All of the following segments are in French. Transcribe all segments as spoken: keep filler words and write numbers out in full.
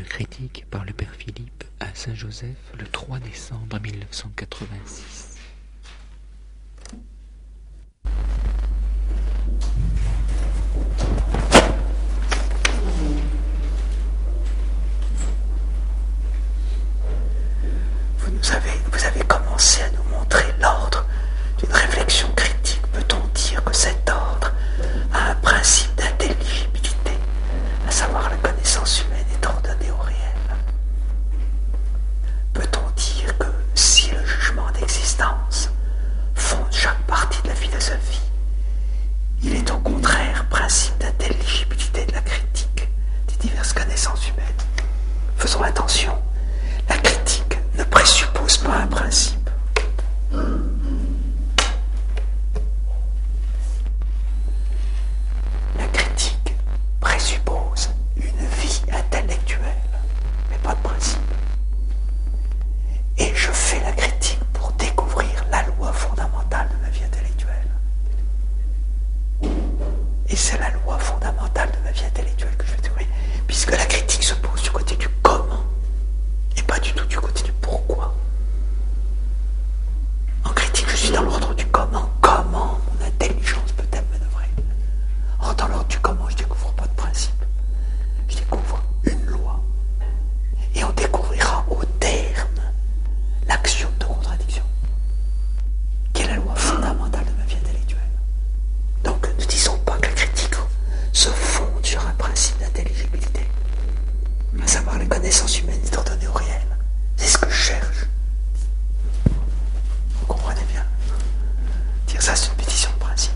critique par le père Philippe à Saint-Joseph le trois décembre mille neuf cent quatre-vingt-six. Vous, nous avez, vous avez commencé à nous montrer l'ordre d'une réflexion critique. Peut-on dire que cet ordre a un principe d'intelligibilité, à savoir la connaissance humaine est ordonnée au réel? Peut-on dire que si le jugement d'existence fonde chaque partie de la philosophie, il est au contraire principe d'intelligibilité de la critique des diverses connaissances humaines? Faisons attention, la critique ne présuppose pas un principe. La critique présuppose une vie intellectuelle, mais pas de principe. Et je fais la critique pour découvrir la loi fondamentale de ma vie intellectuelle. Et c'est la loi fondamentale de ma vie intellectuelle que je vais découvrir, puisque la critique se pose du côté du comment, et pas du tout du côté du pourquoi. En critique, je suis dans l'ordre du comment. Comment mon intelligence peut-elle manœuvrer? Or, dans l'ordre du comment, je ne découvre pas de principe. Je découvre une loi. Et on découvrira au terme l'axiome de contradiction, qui est la loi fondamentale de ma vie intellectuelle. Donc, ne disons pas que la critique se fonde sur un principe d'intelligibilité, à savoir la connaissance humaine est ordonnée au réel. C'est ce que je cherche. Vous comprenez bien? Dire ça, c'est une pétition de principe.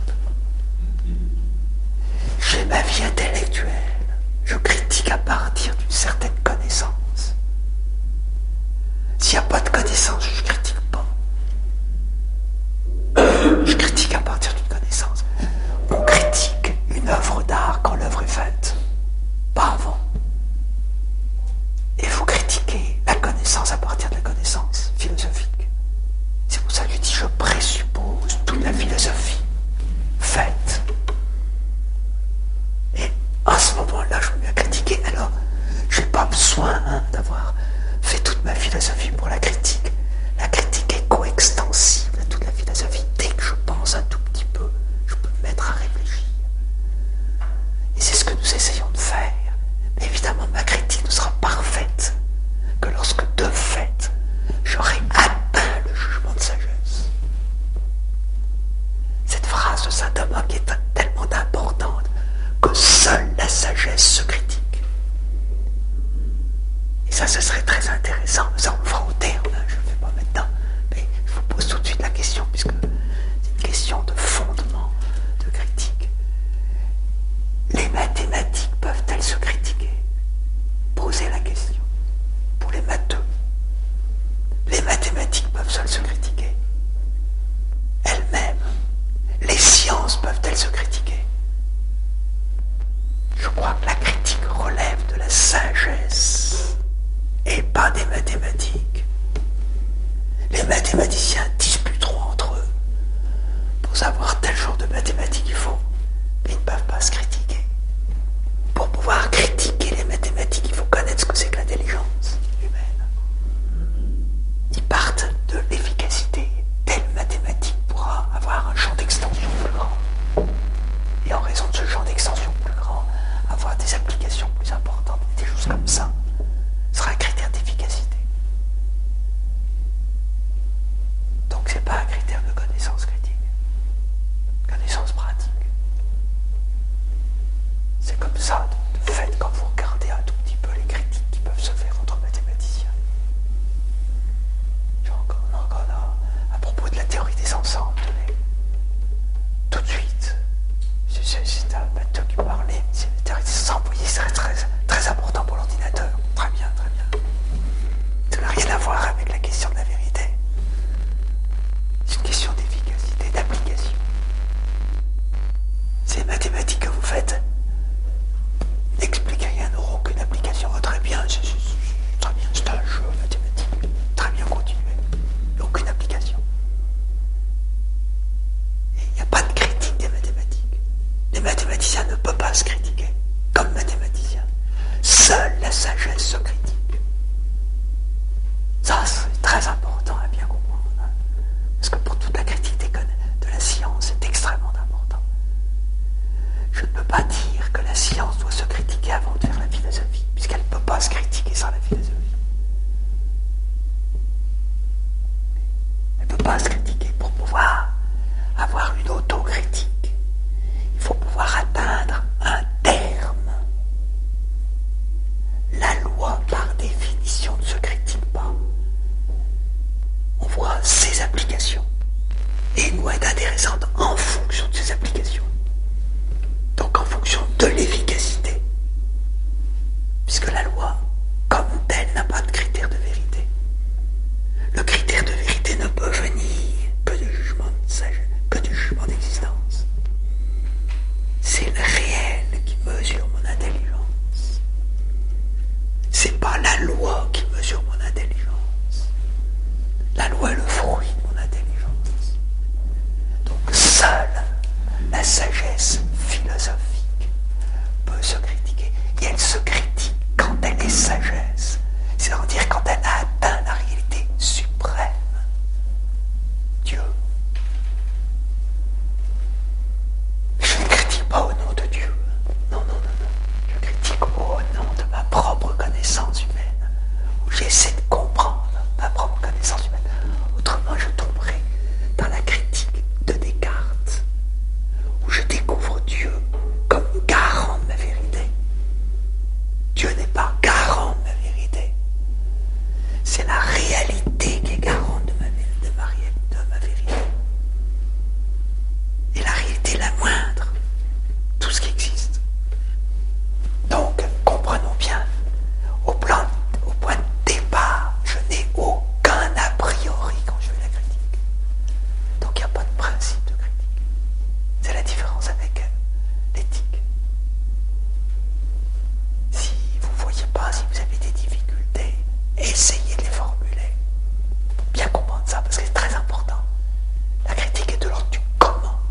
J'ai ma vie intellectuelle. Je critique à partir d'une certaine connaissance. S'il n'y a pas de connaissance, je ne critique pas. Je critique à partir d'une connaissance. On critique une œuvre d'art quand l'œuvre est faite, pas avant. Et vous critiquez la connaissance à partir de la connaissance philosophique. C'est pour ça que je dis, je présuppose toute la philosophie faite. Et à ce moment-là, je me mets à critiquer. Alors, je n'ai pas besoin hein, d'avoir fait toute ma philosophie pour la critique. La critique est coextensible à toute la philosophie. Dès que je pense un tout petit peu, je peux me mettre à réfléchir. Et c'est ce que nous essayons de faire. Mais évidemment, ma critique ne sera parfaite que lorsque, de fait, j'aurai atteint le jugement de sagesse. Cette phrase de saint Thomas qui est tellement importante que seule la sagesse se critique. Et ça, ce serait très intéressant. Ça, on le fera au terme, hein, je ne le fais pas maintenant. Mais je vous pose tout de suite la question, puisque c'est une question de fondement, de critique. Les mathématiques peuvent-elles se critiquer? Posez la question. Pour les matheux, les mathématiques peuvent seules se critiquer. Elles-mêmes, les sciences peuvent-elles se critiquer? Je crois que la critique relève de la sagesse et pas des mathématiques. Les mathématiciens disputeront entre eux pour savoir tel genre de mathématiques il faut, mais ils ne peuvent pas se critiquer. Pour pouvoir critiquer les mathématiques, il faut connaître ce que c'est que l'intelligence humaine. Ils partent de l'efficacité. Telle mathématique pourra avoir un champ d'extension plus grand. Et en raison de ce champ d'extension plus grand, avoir des applications plus importantes, des choses comme ça, sera un critère d'efficacité. Donc c'est pas un critère de connaissance critique, connaissance pratique. C'est comme ça, de fait, quand vous regardez un tout petit peu les critiques qui peuvent se faire entre mathématiciens. Genre, on en a à propos de la théorie des ensembles, tenez. Tout de suite, c'est, c'est, c'est un matheux qui parlait, c'est la théorie des ensembles, vous voyez, c'est très, très, très important pour l'ordinateur. Très bien, très bien. Ça n'a rien à voir avec la question de la vérité. C'est une question d'efficacité, d'application. Ces mathématiques que vous faites n'expliquent rien, n'auront aucune application. Oh, très bien, c'est, c'est, c'est très bien, c'est un jeu mathématique. Très bien, continuez. Aucune application. Il n'y a pas de critique des mathématiques. Les mathématiciens ne peuvent pas se critiquer comme mathématiciens. Seule la sagesse se critique. élément d'existence. C'est le réel qui mesure mon intelligence. C'est pas la loi qui mesure mon intelligence. La loi est le fruit de mon intelligence. Donc seule la sagesse philosophique peut se critiquer. Et elle se critique quand elle est sagesse. C'est-à-dire quand elle a atteint la réalité suprême. Dieu. Je ne critique pas au nom de Dieu. Non, non, non, non. Je critique au nom de ma propre connaissance humaine. Où j'essaie de comprendre ma propre connaissance humaine. Autrement, je tomberai dans la critique de Descartes, où je découvre Dieu comme garant de ma vérité. Dieu n'est pas garant de ma vérité. C'est la réalité qui est garante de ma, de ma, de ma vérité. Et la réalité est la moindre, tout ce qui existe. Donc, comprenons bien, au, plan, au point de départ, je n'ai aucun a priori quand je fais la critique. Donc il n'y a pas de principe de critique. C'est la différence avec l'éthique. Si vous ne voyez pas, si vous avez des difficultés, essayez de les formuler. Bien comprendre ça, parce que c'est très important. La critique est de l'ordre du comment.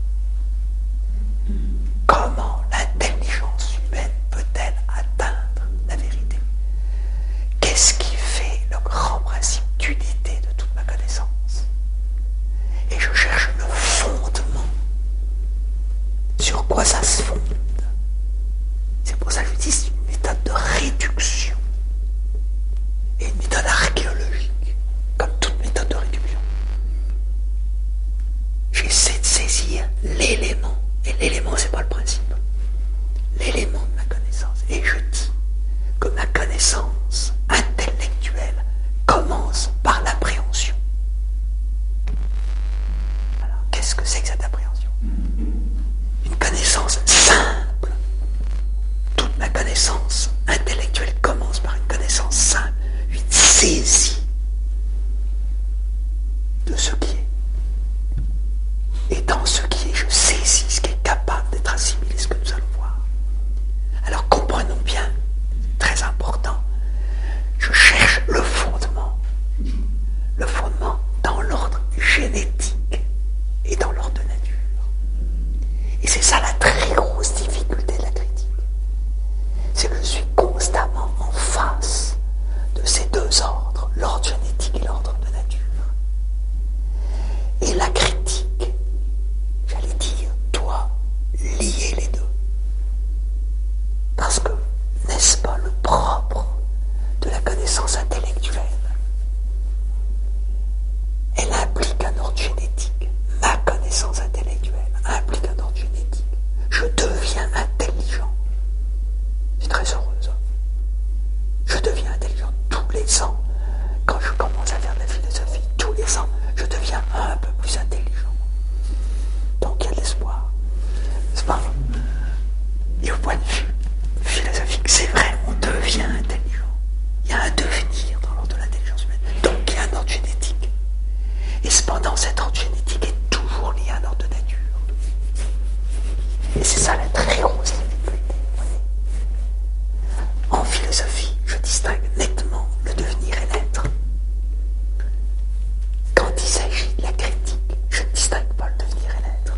Comment l'intelligence humaine peut-elle atteindre la vérité? Qu'est-ce qui fait le grand principe d'unité de toute ma connaissance? Et je cherche le fondement. Sur quoi ça se fonde? C'est pour ça que je dis c'est une méthode de réduction. Et une méthode archéologique, comme toute méthode de réduction. J'essaie de saisir l'élément. Et l'élément, c'est pas le principe. L'élément de ma connaissance. Et je dis que ma connaissance intellectuelle commence par l'appréhension. Alors, qu'est-ce que c'est que cette appréhension? Une connaissance simple. Toute ma connaissance intellectuelle commence par une connaissance simple, une saisie de ce qui est. Et dans ce qui est, je saisis ce qui est capable d'être assimilé, ce que nous allons voir. Alors comprenons bien, très important, je cherche le fondement. Le fondement dans l'ordre génétique et dans l'ordre de nature. Et c'est ça la très grosse difficulté de la critique. C'est que je suis constamment en face de ces deux ordres, l'ordre génétique et l'ordre de nature. Et la critique, j'allais dire, doit lier les deux. Parce que, n'est-ce pas le propre de la connaissance intellectuelle? Elle implique un ordre génétique. Ma connaissance intellectuelle implique un ordre génétique. Je deviens intelligent. C'est très heureux, ça. Je deviens intelligent tous les ans. Quand je commence à faire de la philosophie, tous les ans, je deviens un peu plus intelligent. Donc il y a de l'espoir. N'est-ce pas? Et au point de vue philosophique, c'est vrai, on devient intelligent. Il y a un devenir dans l'ordre de l'intelligence humaine. Donc il y a un ordre génétique. Et cependant, cet ordre génétique est toujours lié à un ordre de nature. Et c'est ça la très grosse difficulté. En philosophie, je distingue nettement le devenir et l'être. Quand il s'agit de la critique, je ne distingue pas le devenir et l'être.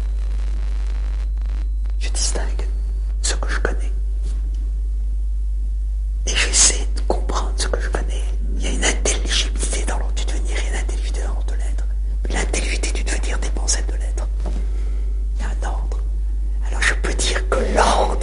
Je distingue ce que je connais. Et j'essaie de comprendre ce que je connais. Il y a une intelligibilité dans l'ordre du devenir et une intelligibilité dans l'ordre de l'être. Mais l'intelligibilité du devenir dépend celle de l'être. Il y a un ordre. Alors je peux dire que l'ordre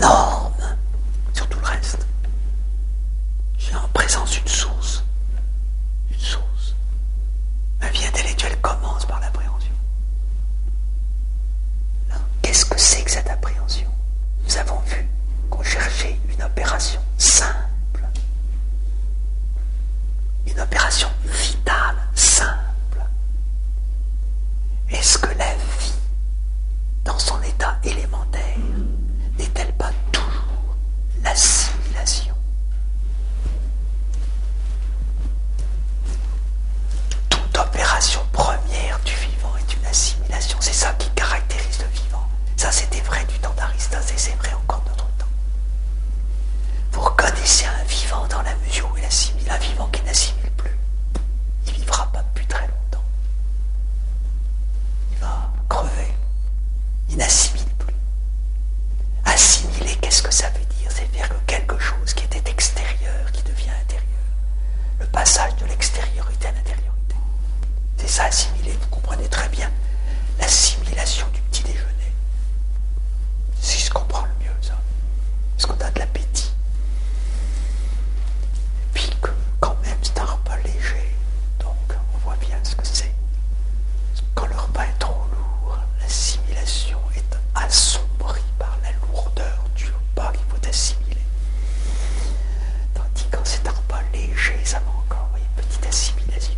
énorme sur tout le reste. Je suis en présence d'une source. Une source. Ma vie intellectuelle commence par l'appréhension. Alors, qu'est-ce que c'est que cette appréhension? Nous avons vu qu'on cherchait une opération simple. Une opération vitale, simple. Est-ce que la vie, dans son état élémentaire, n'est-elle pas toujours l'assimilation? Toute opération première du vivant est une assimilation. C'est ça qui caractérise le vivant. Ça, c'était vrai du temps d'Aristote et c'est vrai encore de notre temps. Vous reconnaissez un vivant dans la mesure où il assimile. Un vivant qui n'assimile plus, il ne vivra pas depuis très longtemps. Il va crever. Il n'assimile plus. Assimiler, qu'est-ce que ça veut dire? C'est faire que quelque chose qui était extérieur, qui devient intérieur. Le passage de l'extériorité à l'intériorité. C'est ça, assimiler. Vous comprenez très bien l'assimilation du petit déjeuner. Si je comprends le mieux, ça. Parce qu'on a de l'appétit. Et puis que, quand même, c'est un repas léger. Donc, on voit bien ce que c'est. Quand le repas est trop lourd, l'assimilation est assombrie par la lourdeur du repas qu'il faut assimiler. Tandis que quand c'est un repas léger, ça va encore, vous voyez, petite assimilation.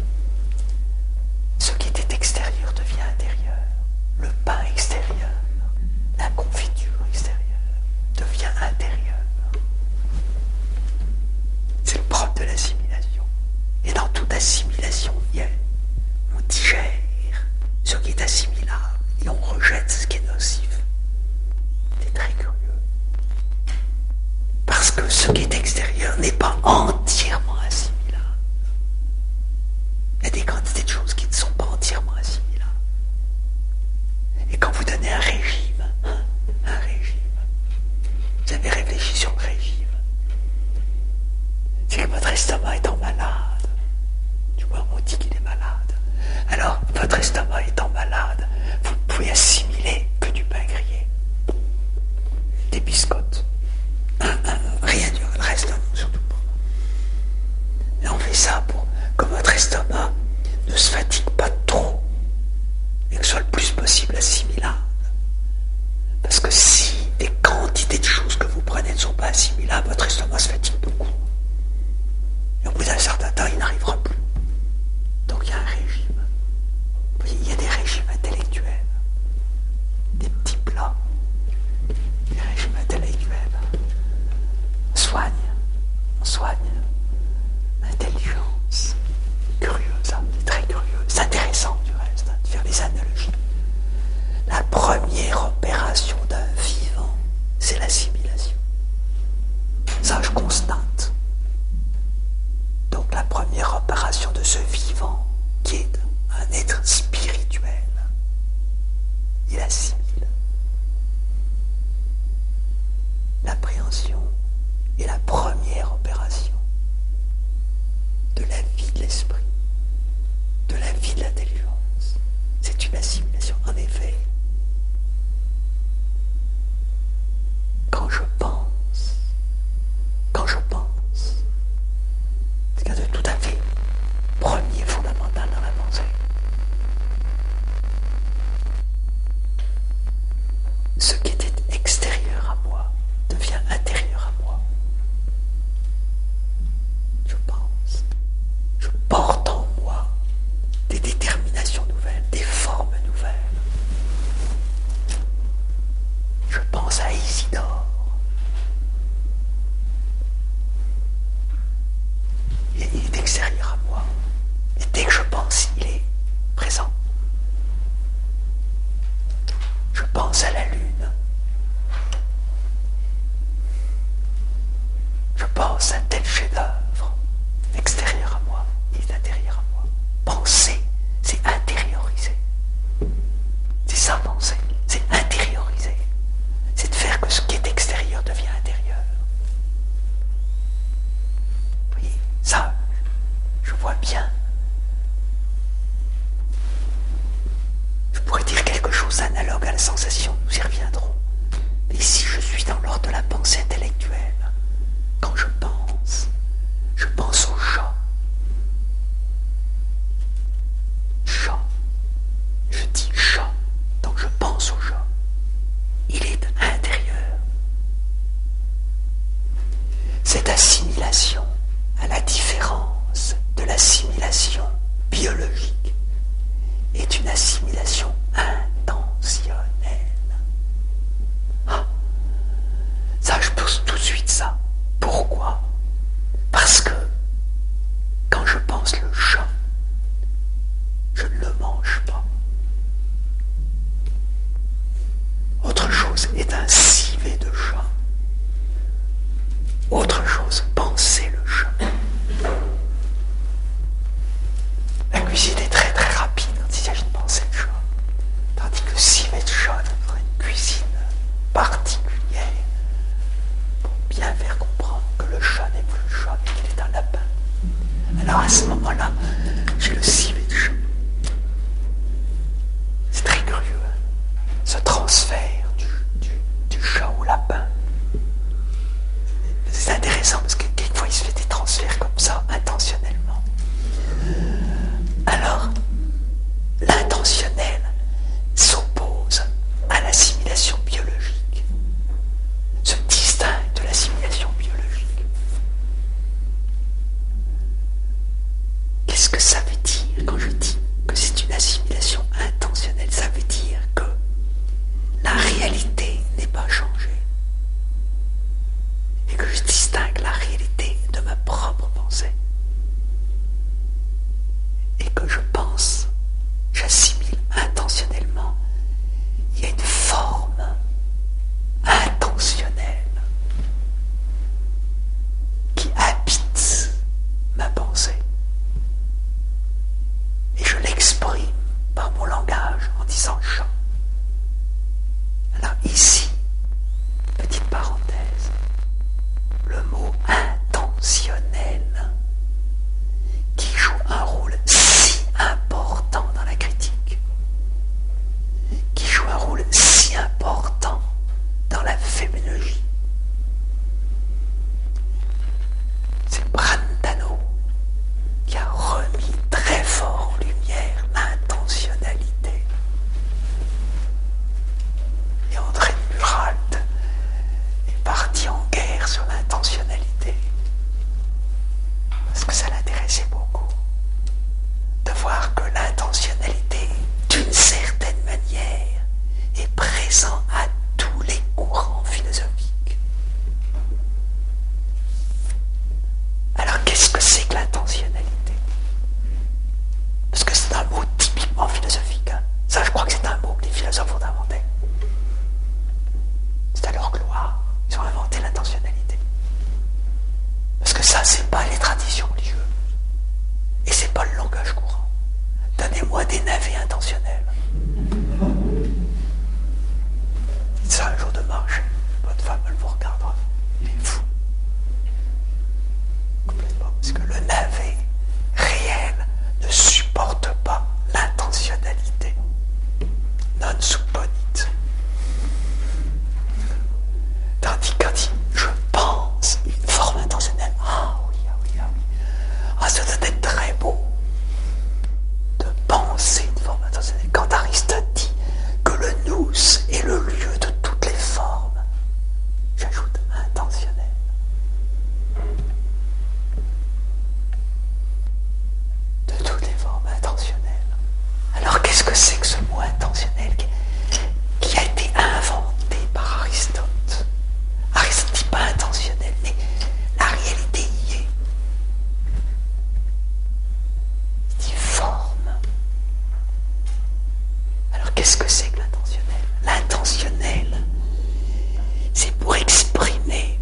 Ce qui était extérieur devient intérieur. Le pain extérieur, la confiture extérieure devient intérieur. C'est le propre de l'assimilation. Et dans toute assimilation, il y a, on digère ce qui est assimilable et on rejette ce qui est nocif. C'est très curieux. Parce que ce qui est extérieur n'est pas entièrement assimilable. Il y a des quantités de choses qui ne sont pas entièrement assimilables. Et quand vous donnez un régime, hein, un régime, vous avez réfléchi sur le régime, c'est que votre estomac étant malade, du moins on dit qu'il est malade, alors votre estomac étant malade, vous ne pouvez assimiler que du pain grillé, des biscottes, un, un, rien du reste, non, surtout pas. Et on fait ça pour que votre estomac ne se fatigue pas trop et que ce soit le plus possible assimilable. Parce que si des quantités de choses que vous prenez ne sont pas assimilables, votre estomac se fatigue beaucoup. Et au bout d'un certain temps, il n'arrivera plus. Donc il y a un régime. Vous voyez, il y a des régimes intellectuels, des petits plats, des régimes intellectuels. On soigne, on soigne l'intelligence. Curieux, ça, c'est très curieux. C'est intéressant du reste, hein, de faire des analogies. La première opération d'un vivant, c'est l'assimilation. Ça, je constate. Donc la première opération de ce vivant, qui est un être spirituel, il assimile. L'appréhension est la première opération de la vie de l'esprit, de la vie de l'intelligence. C'est une assimilation. En effet, quand je pense, quand je pense, c'est quelque chose de tout à fait premier, fondamental dans la pensée. Ce qui était extérieur à moi devient intérieur à moi. Je pense, je porte en moi des déterminations nouvelles, des formes nouvelles. Je pense à Isidore. Il est extérieur à moi. Et dès que je pense, il est présent. Je pense à la lune. Je pense à tel chef-d'œuvre. Extérieur à moi, il est intérieur à moi. Penser, c'est intérioriser. C'est ça, penser. C'est intérioriser. C'est de faire que ce qui est extérieur devient intérieur. Vous voyez, ça, je vois bien. Je pourrais dire quelque chose analogue à la sensation, nous y reviendrons. Ici, je suis dans l'ordre de la pensée intellectuelle. Quand je pense, je pense au chat. Chat. Je dis chat, donc je pense au chat. Il est intérieur. Cette assimilation, à la différence de l'assimilation biologique, est une assimilation intentionnelle. Ah, ça, je pense tout de suite ça. Pourquoi? Parce que quand je pense le chat, je ne le mange pas. Autre chose est un civet de chat. Autre chose, penser le chat. La cuisine est très très rapide quand il s'agit de penser le chat. Tandis que le civet de chat demande une cuisine particulière pour bien faire comprendre que le chat n'est plus le chat mais qu'il est un lapin. Alors à ce moment-là, j'ai le civet de chat. C'est très curieux, hein, ce transfert du, du, du chat au lapin. C'est intéressant parce que quelquefois il se fait des transferts comme ça, intentionnellement. Alors, l'intentionnel s'oppose à l'assimilation biologique, se distingue de l'assimilation biologique. Qu'est-ce que ça veut dire quand je dis que c'est une assimilation intentionnelle? Ça veut dire que la réalité n'est pas changée et que je distingue la réalité de ma propre pensée et que je pense, j'assimile intentionnellement. Il y a une forme intentionnelle qui habite ma pensée et je l'exprime par mon langage en disant chat. Alors ici, petite parenthèse, le mot intentionnel qui joue un rôle si important dans la critique, qui joue un rôle si important dans la féminologie. C'est Brentano qui a remis très fort en lumière l'intentionnalité. Et André de Muralt est parti en guerre sur l'intentionnalité parce que ça l'intéressait beaucoup de voir que l'intentionnalité, d'une certaine manière, est présente à tous les courants philosophiques. Alors qu'est-ce que c'est que l'intentionnalité? Parce que c'est un mot typiquement philosophique. Hein. Ça, je crois que c'est un mot que les philosophes ont inventé. C'est à leur gloire. Ils ont inventé l'intentionnalité. Parce que ça, c'est pas les traditions religieuses. Et c'est pas le langage courant. Donnez-moi des navets intentionnels. Dites ça un jour de marché. Votre femme, elle vous regardera. Il est fou. Complètement. Parce que le navet réel ne supporte pas l'intentionnalité. Non supponit. Tandis que quand il, je pense une forme intentionnelle, ah oui, ah oui, ah oui, ah ça doit être très beau de penser une forme intentionnelle. Quand Aristote dit que le nous est le lieu de toutes les formes, j'ajoute intentionnel. De toutes les formes intentionnelles. Alors qu'est-ce que c'est que ce mot intentionnel qui, qui a été inventé par Aristote? Aristote ne dit pas intentionnel, mais la réalité y est. Il dit forme. Alors qu'est-ce que c'est que l'intentionnel? L'intentionnel, c'est pour exprimer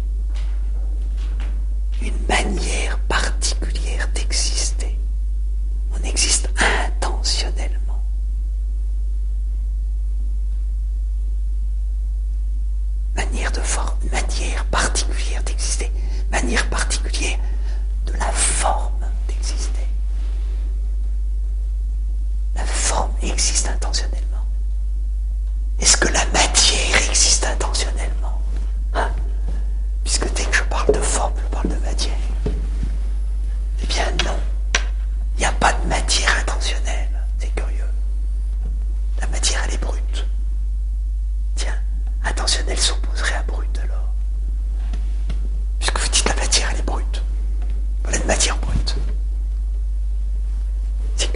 une manière particulière d'exister. On existe intentionnellement. Manière de forme, manière particulière d'exister, manière particulière de la forme d'exister. La forme existe intentionnellement.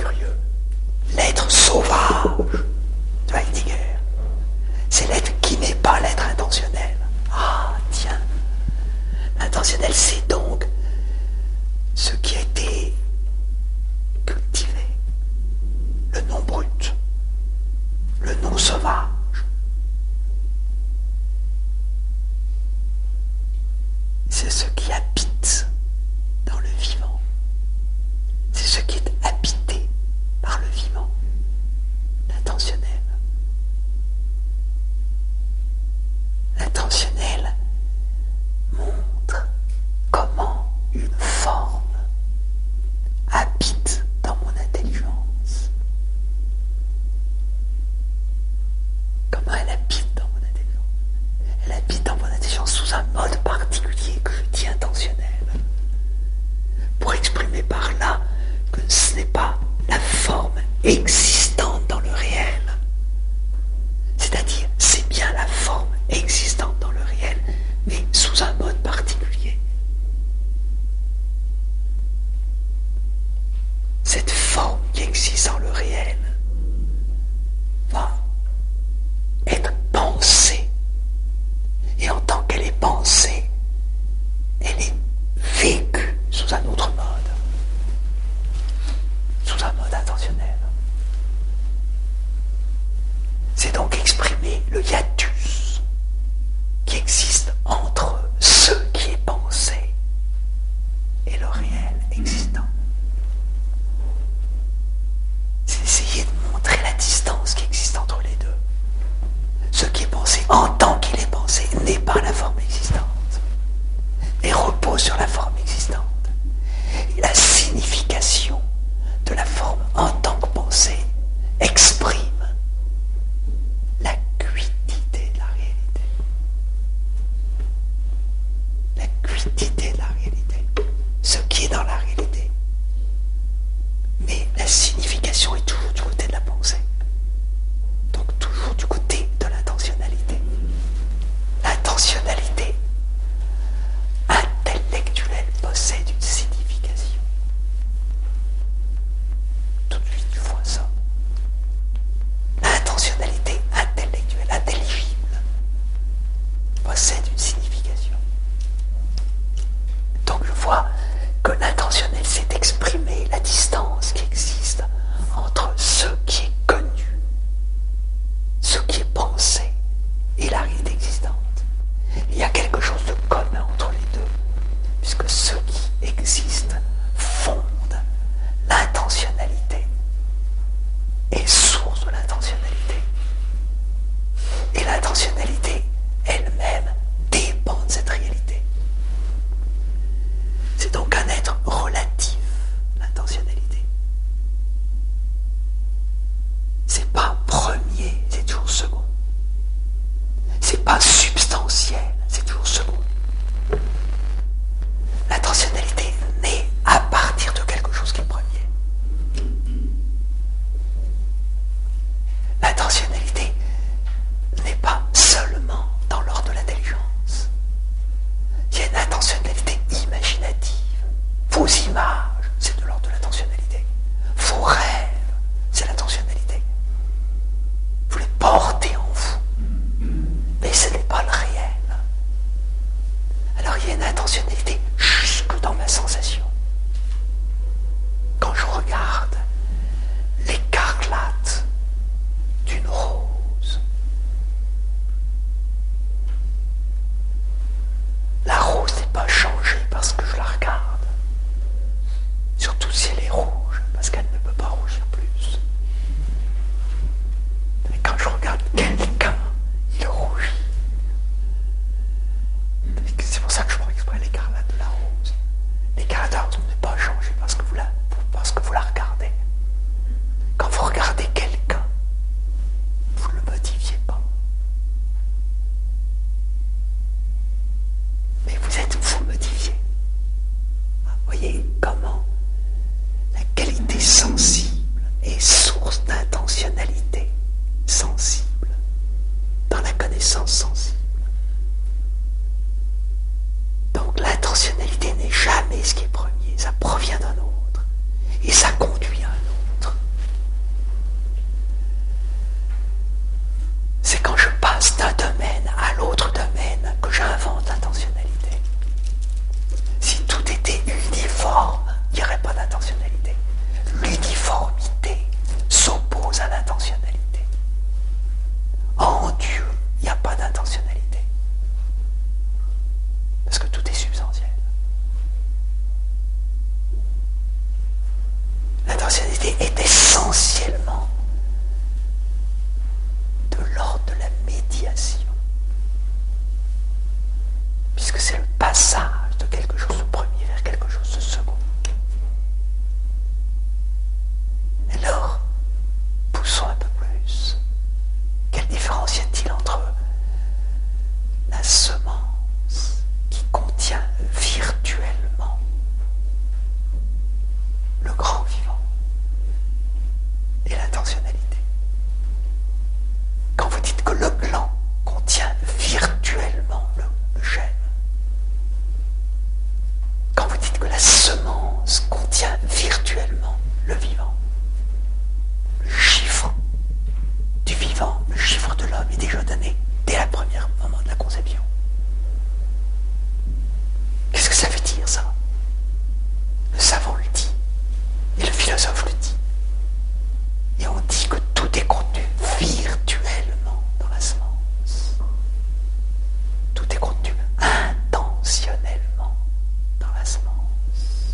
curieux. L'être sauvage de Heidegger, c'est l'être qui n'est pas l'être intentionnel. Ah, tiens, l'intentionnel, c'est donc ce qui a été cultivé, le non brut, le non sauvage. C'est ce qui habite dans le vivant. C'est ce qui est habité par le vivant, l'intentionnel. L'intentionnel montre comment une forme habite dans mon intelligence. Comment elle habite dans mon intelligence? Elle habite dans mon intelligence sous un mode particulier que je dis intentionnel. Pour exprimer par là que ce n'est pas la forme existante dans le réel. C'est-à-dire, c'est bien la forme existante dans le réel, mais sous un mode particulier. Cette forme qui existe dans le réel va être pensée. Et en tant qu'elle est pensée, elle est vécue sous un autre mode, sous un mode intentionnel. C'est donc exprimer le hiatus qui existe entre ce qui est pensé et le réel existant. C'est essayer de montrer la distance qui existe entre les deux. Ce qui est pensé en tant qu'il est pensé n'est pas la forme existante, mais repose sur la forme existante. Et la signification de la forme en tant que pensée exprime la cuidité de la réalité. La cuidité de la réalité. Ce qui est dans la réalité. Mais la signification est toujours du côté de la pensée. Donc toujours du côté de l'intentionnalité. L'intentionnalité intellectuelle possède une signification. Tout de suite tu vois ça. L'intentionnalité intellectuelle, intelligible, possède une signification. Donc je vois que l'intentionnel, c'est exprimer la distance qui existe entre ce qui est connu, ce qui est pensé et la réalité existante. Il y a quelque chose de commun entre les deux, puisque ce qui existe fonde l'intentionnalité et source de l'intentionnalité. Et l'intentionnalité elle-même dépend de cette réalité. C'est donc un être relatif, l'intentionnalité. C'est pas premier, c'est toujours second. C'est pas substantiel, c'est toujours second. L'intentionnalité naît à partir de quelque chose qui est premier. L'intentionnalité n'est pas seulement dans l'ordre de l'intelligence. Il y a une intentionnalité imaginative. Vos images, c'est de l'ordre de l'intentionnalité. Vos rêves, c'est l'intentionnalité. Vous les portez en vous. Mais ce n'est pas le réel. Alors il y a une intentionnalité jusque dans ma sensation. Quand je regarde l'écarlate d'une rose, la rose n'est pas changée parce que je la regarde. Surtout si elle est rouge, parce qu'elle ne peut pas rougir plus. Mais quand je regarde quelqu'un, il rougit. C'est pour ça que je prends exprès l'écarlate de la rose. L'écarlate de la rose n'est pas changée parce que vous la, parce que vous la regardez. Quand vous regardez quelqu'un, vous ne le modifiez pas. Mais vous êtes vous modifié. Voyez comment la qualité sensible est source d'intentionnalité sensible dans la connaissance sensible. Donc l'intentionnalité n'est jamais ce qui est premier, ça provient d'un autre et ça conduit à un autre. L'intentionnalité est essentiellement de l'ordre de la médiation, puisque c'est le passage de quelque chose de premier vers quelque chose de second. Alors, poussons un peu plus. Quelle différence y a-t-il entre la semence qui contient virtuellement le grand vivant et l'intentionnalité? Quand vous dites que le gland contient virtuellement le, le gène, quand vous dites que la semence contient virtuellement le vivant, le chiffre du vivant, le chiffre de l'homme est déjà donné dès le premier moment de la conception. Qu'est-ce que ça veut dire, ça? Le savant le dit, et le philosophe le dit. Et on dit que tout est contenu virtuellement dans la semence. Tout est contenu intentionnellement dans la semence.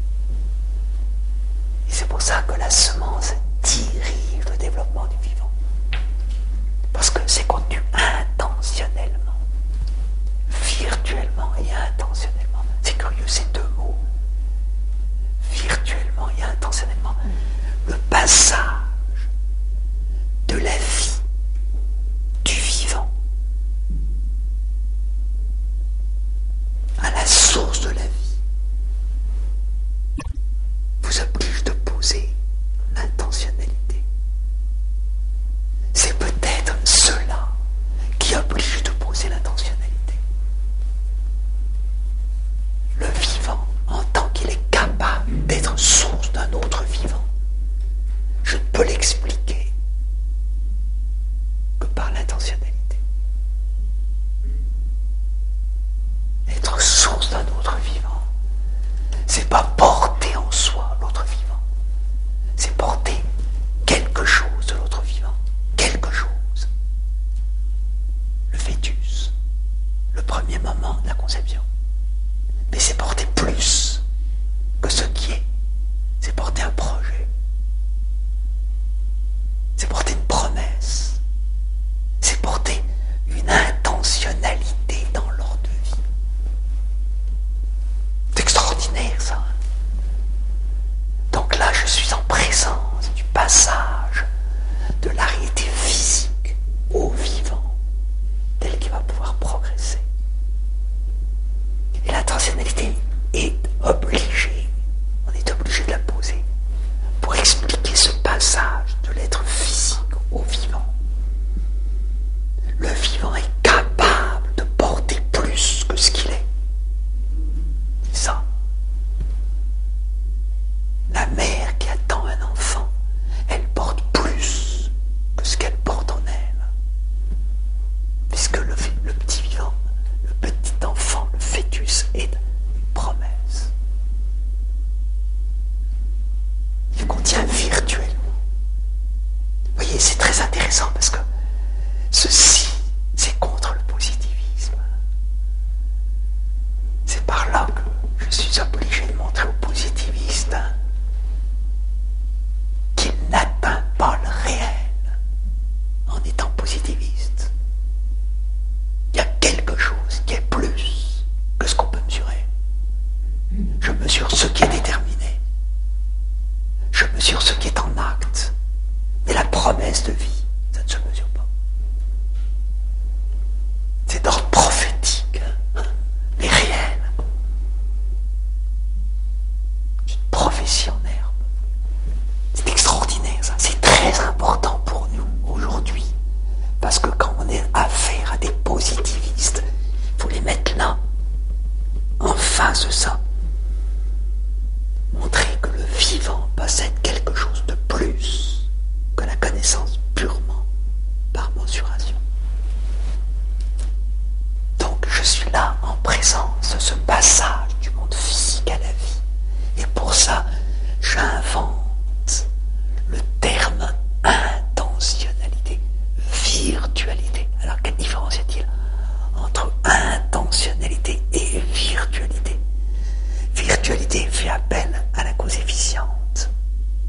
Et c'est pour ça que la semence dirige le développement du vivant. Parce que c'est contenu intentionnellement, virtuellement et intentionnellement. C'est curieux, ces deux mots, virtuellement et intentionnellement. Le passage de la vie, du vivant, à la source de la vie, vous oblige de poser l'intentionnalité. C'est peut-être cela qui oblige de poser l'intentionnalité. Le vivant, en tant qu'il est capable d'être source d'un autre vivant, je ne peux l'expliquer que par l'intentionnalité. Être source d'un autre vivant, c'est pas porter en soi l'autre vivant, c'est porter quelque chose de l'autre vivant, quelque chose. Le fœtus, le premier moment de la conception. Mais c'est porter plus que ce qui est. C'est porter un projet. C'est porter une promesse. C'est porter une intentionnalité dans l'ordre de vie. C'est extraordinaire, ça. Donc là, je suis en présence du passage de la réalité physique au vivant, tel qu'il va pouvoir progresser. Et l'intentionnalité est obligée, on est obligé de la poser pour expliquer ce passage de l'être physique au vivant. Le vivant est capable de porter plus que ce qu'il est. C'est ça. La mère qui attend un enfant, elle porte plus que ce qu'elle porte en elle. Puisque le, le petit vivant, le petit enfant, le fœtus est une promesse. Il contient virtuellement. Vous voyez, c'est très intéressant parce que ceci, c'est contre le positivisme. C'est par là que je suis obligé de montrer aux positivistes qu'il n'atteint pas le réel en étant positiviste. Il y a quelque chose qui est plus que ce qu'on peut mesurer. Je mesure ce qui est déterminé. Je mesure ce qui est en acte. Mais la promesse de vie, ça ne se mesure pas. C'est d'ordre prophétique, mais réel. C'est une prophétie en herbe. C'est extraordinaire, ça. C'est très important pour nous aujourd'hui. Parce que quand on est affaire à des positivistes, il faut les mettre là, en face de ça. Montrer que le vivant possède quelque chose de plus que la connaissance purement par mensuration. Donc je suis là en présence de ce passage du monde physique à la vie. Et pour ça, j'invente le terme intentionnalité, virtualité. Alors quelle différence y a-t-il entre intentionnalité et virtualité? Virtualité fait appel à la cause efficiente.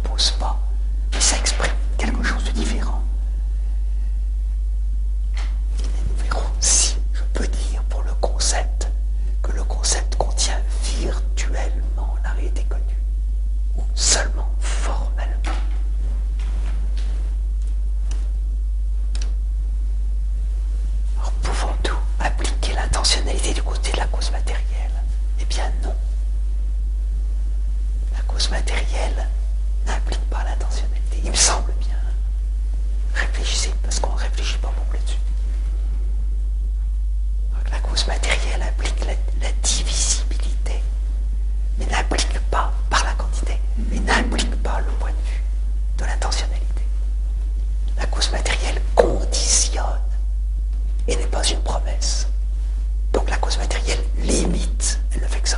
s'oppose pas, mais ça exprime quelque chose de différent. Et nous verrons si je peux dire pour le concept que le concept contient virtuellement la réalité connue, ou seulement formellement. Alors pouvons-nous appliquer l'intentionnalité du côté de la cause matérielle? Eh bien non. La cause matérielle n'implique pas l'intentionnalité. Il me semble bien. Réfléchissez, parce qu'on ne réfléchit pas beaucoup là-dessus. Donc, la cause matérielle implique la, la divisibilité, mais n'implique pas, par la quantité, mais n'implique pas le point de vue de l'intentionnalité. La cause matérielle conditionne et n'est pas une promesse. Donc la cause matérielle limite, elle ne fait que ça.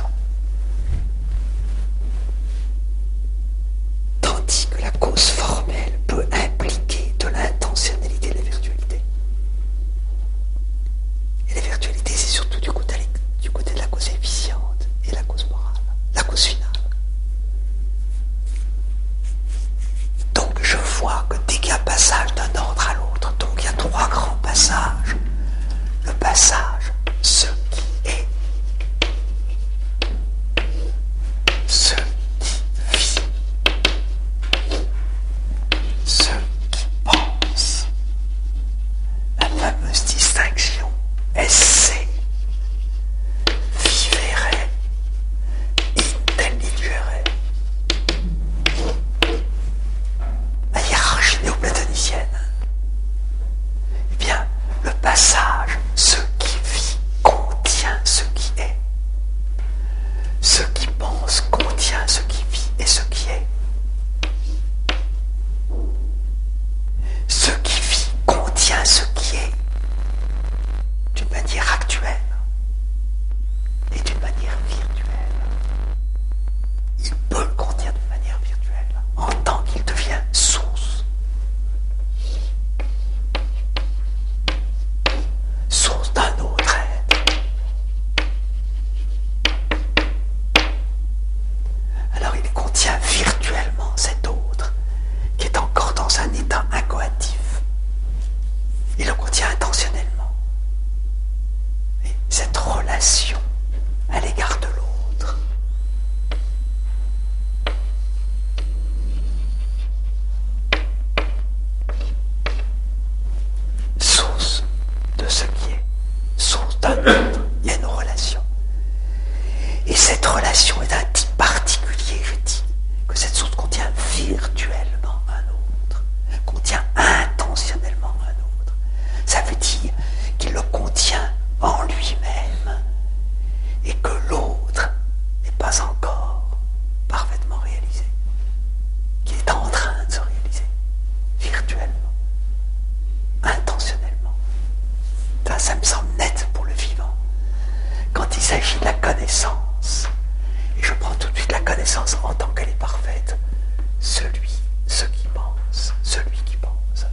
Tandis que la cause formelle peut impliquer de l'intentionnalité et de la virtualité. Et la virtualité, c'est surtout du côté, du côté de la cause efficiente et la cause morale, la cause finale. Donc je vois que dès qu'il y a passage d'un ordre à l'autre, donc il y a trois grands passages. Le passage, ce qui est, ce qui vit, ce qui pense. La fameuse distinction esse, vivere, intelligere. La hiérarchie néoplatonicienne. Eh bien, le passage, ce qui vit, contient ce qui est. Ce qui pense contient ce qui vit et ce qui est. Ce qui vit contient ce qui est d'une manière actuelle et d'une manière virtuelle. Il peut le contenir d'une manière virtuelle en tant qu'il devient source. Source d'un autre être. Alors il contient virtuellement cet autre qui est encore dans un état incoatif. Il le contient intentionnellement. Et cette relation à l'égard de l'autre source de ce qui est, source d'un autre, il y a une relation. Et cette relation est d'un type particulier, je dis, que cette source contient virtuellement un autre, contient intentionnellement un autre. Ça veut dire qu'il le contient en lui-même et que l'autre n'est pas encore parfaitement réalisé, qu'il est en train de se réaliser virtuellement, intentionnellement. Ça, ça me semble net pour le vivant. Quand il s'agit de la connaissance, et je prends tout de suite la connaissance en tant qu'elle est parfaite, celui, ce qui pense, celui qui pense.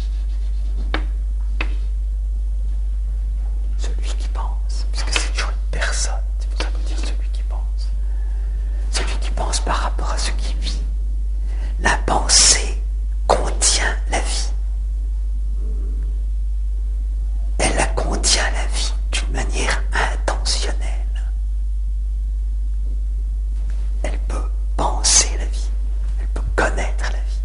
Celui qui pense, puisque c'est toujours une personne, c'est pour ça qu'on dit celui qui pense. Celui qui pense par rapport à ce qui vit. La pensée contient la vie. Elle la contient la vie d'une manière intentionnelle. Elle peut penser la vie, elle peut connaître la vie.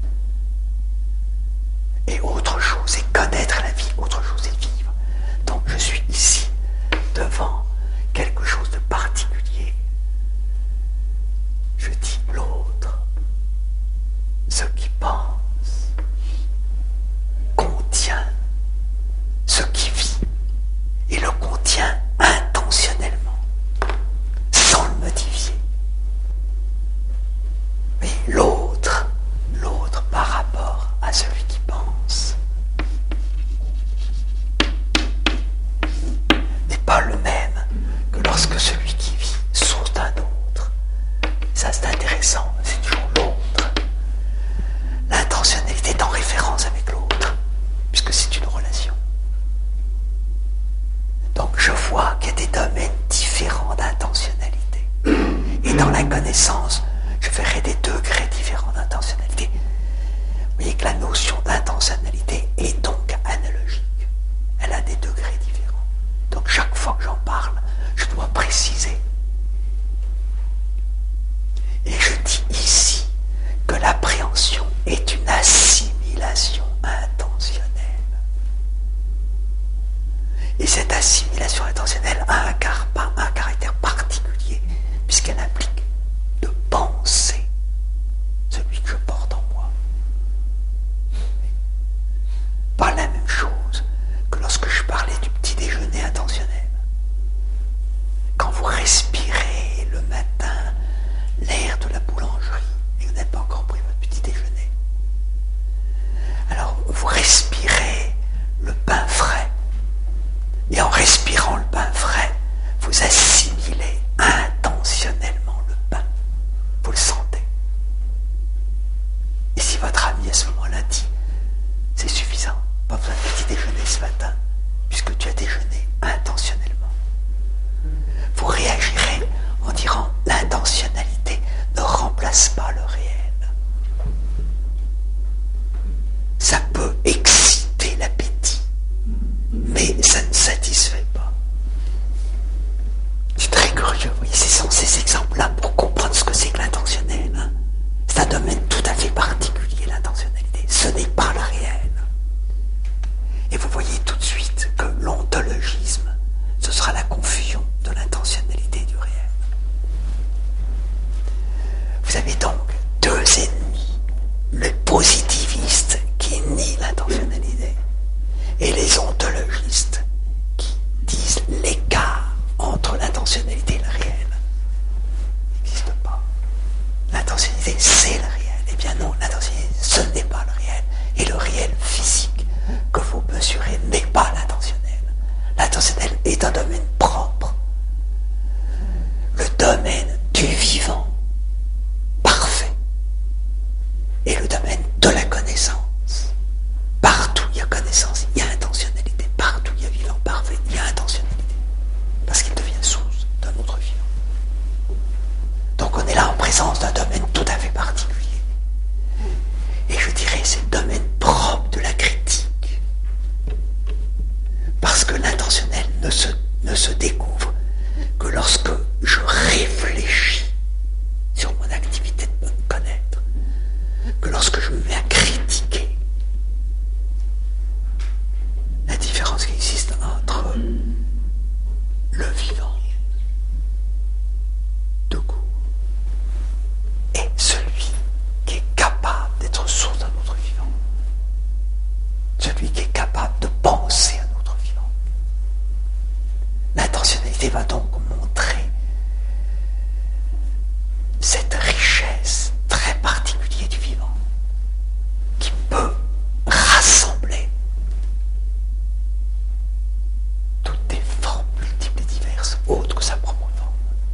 Et autre chose est connaître la vie, autre chose est vivre. Donc je suis ici devant quelque chose de particulier. Je dis l'autre, ce qui pense, contient ce qui vit et le contient intentionnellement, sans le modifier. Mais l'autre, l'autre par rapport à celui qui pense, n'est pas le même que lorsque celui qui vit, source d'un autre. Ça c'est intéressant, c'est toujours l'autre. lui à ce moment-là dit, c'est suffisant, pas besoin de petit déjeuner ce matin, puisque tu as déjeuné intentionnellement. Vous réagirez en disant, l'intentionnalité ne remplace pas le réel. Ça peut exciter l'appétit, mais ça ne satisfait pas. C'est très curieux, vous voyez, ce sont ces exemples-là pour comprendre ce que c'est que l'intentionnel. Hein. C'est un domaine tout à fait particulier, l'intentionnalité. Ce n'est pas le réel. Et vous voyez tout de suite que l'ontologisme, ce sera la confusion de l'intentionnalité et du réel. Vous avez donc deux ennemis, le positiviste qui nie l'intentionnalité et les ontologistes qui disent l'écart entre l'intentionnalité et le réel n'existe pas. L'intentionnalité, c'est le réel. Eh bien non, l'intentionnalité, ce n'est pas le réel. Et le réel physique que vous mesurez n'est pas l'intentionnel. L'intentionnel est un domaine propre. Le domaine du vivant, parfait. Et le domaine de la connaissance. Partout il y a connaissance, il y a intentionnalité. Partout il y a vivant parfait, il y a intentionnalité. Parce qu'il devient source d'un autre vivant. Donc on est là en présence d'un domaine tout à fait particulier. Et je dirais c'est le domaine propre de la critique. Parce que l'intentionnel ne se, ne se découvre que lorsque je réfléchis sur mon activité de me connaître, que lorsque je me mets à critiquer la différence qui existe entre le vivant de goût et celui qui est capable d'être source d'un autre vivant, celui qui est capable de penser un autre vivant. L'intentionnalité va donc montrer cette richesse très particulière du vivant qui peut rassembler toutes des formes multiples et diverses autres que sa propre forme.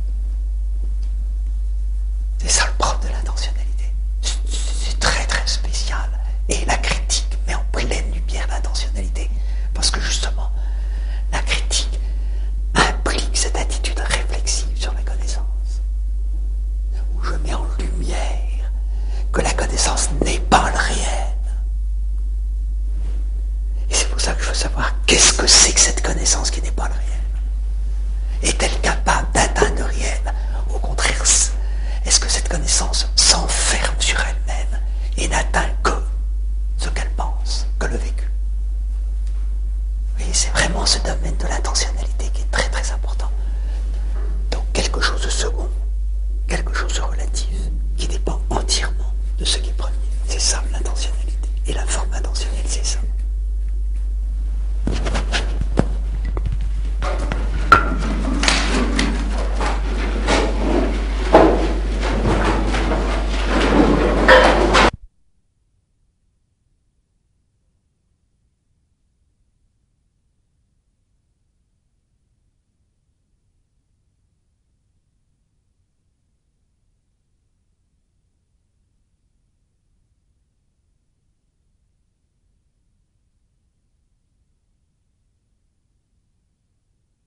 C'est ça le propre de l'intentionnalité. C'est très très spécial. Et la critique met en pleine lumière l'intentionnalité. Parce que justement, la critique implique cette attitude réflexive sur la connaissance. Où je mets en lumière que la connaissance n'est pas le réel. Et c'est pour ça que je veux savoir qu'est-ce que c'est que cette connaissance qui n'est pas le réel. Est-elle capable d'atteindre le réel? Au contraire, est-ce que cette connaissance s'enferme sur elle-même et n'atteint que ce qu'elle pense, que le vécu? Oui, c'est vraiment ce domaine de l'intentionnalité qui est très très important. Donc quelque chose de second, quelque chose de relatif, qui dépend entièrement de ce qui est premier. C'est ça l'intentionnalité. Et la forme intentionnelle, c'est ça.